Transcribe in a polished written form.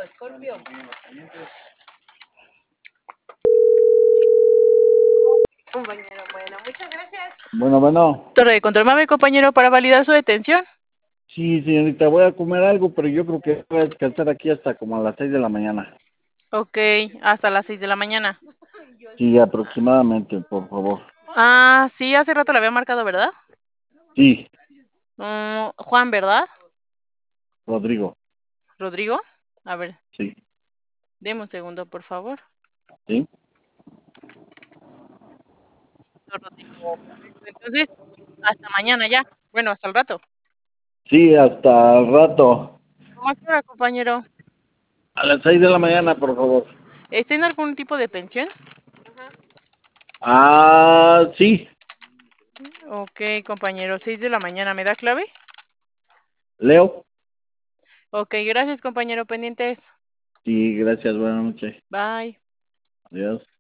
Compañero, bueno, muchas gracias. Bueno. Torre de control, mame, compañero, para validar su detención. Sí, señorita, voy a comer algo, pero yo creo que voy a descansar aquí hasta como a las 6 de la mañana. Ok, hasta las 6 de la mañana. Sí, aproximadamente, por favor. Ah, sí, hace rato le había marcado, ¿verdad? Sí, Juan, ¿verdad? Rodrigo. Rodrigo. A ver, Sí, deme un segundo, por favor. sí. Rodrigo, perfecto. Entonces, hasta mañana ya. Bueno, hasta el rato. Sí, hasta el rato. ¿Cómo a qué hora, compañero? A las 6 de la mañana, por favor. ¿Está en algún tipo de pensión? Ah, sí. Ok, compañero, 6 de la mañana. ¿Me da clave? Leo. Ok, gracias, compañero. Pendientes. Sí, gracias, buenas noches. Bye. Adiós.